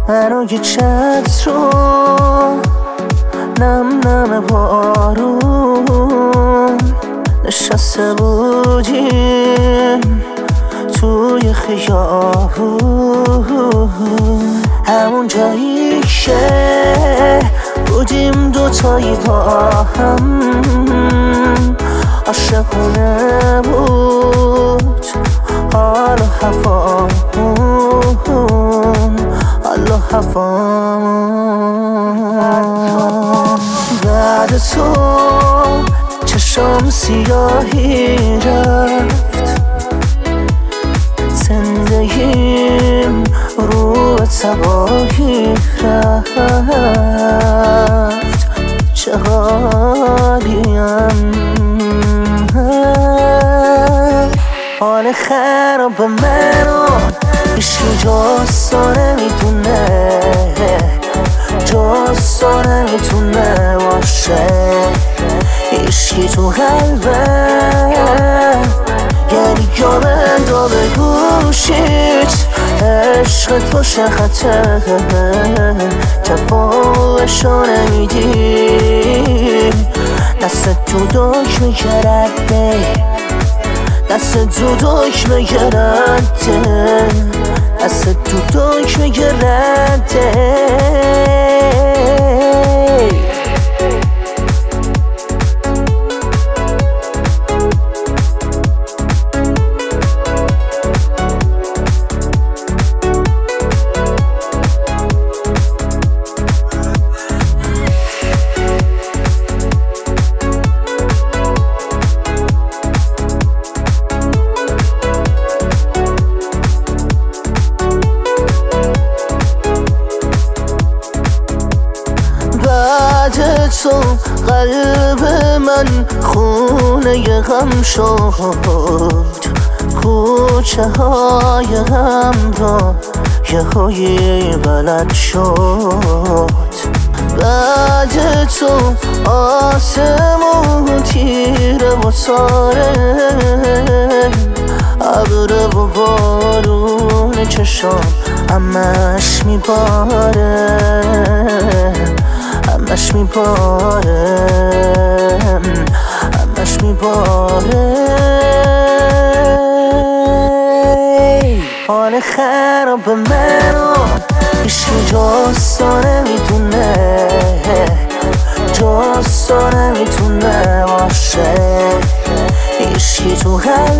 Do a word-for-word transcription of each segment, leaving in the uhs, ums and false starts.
منو یه چتر رو نم نم بارون نشسته بودیم توی خیابون، همون جایی که بودیم دوتایی با هم. عاشقونه بود حال و هوامون، حال و هوامون. بعد تو چشم سیاهی رفت، زندگیم رو تباهی رفت. چه حالیم، حال خراب منو هیچکی جز تو نمیتونه، جز تو نمیتونه باشه. هیچکی تو قلبم یعنی جا بندا به گوشیت، عشقت باشه خطر جوابشو نمیدی. دست تو دکمه کرده، دست تو دکمه کرده، دست تو دکمه کرده. بعد تو قلب من خونه غم شد، کوچه های غم را یه هایی بلد شد. بعد تو آسمون تیره و تاره، ابر و بارون چشام همش میباره، همش میباره، همش میباره. حال خراب منو هیچکی جز تو نمیتونه، جز تو نمیتونه باشه. هیچکی تو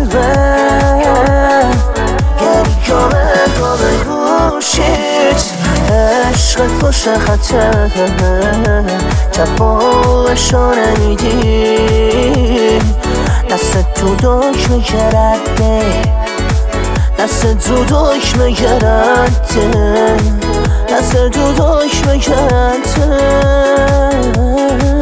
قلبم یعنی جا بندا به گوشیت، عشقت باشه خطر جوابشو نمیدی. دست تو دکمه کرده، دست تو دکمه کرده، دست تو دکمه کرده.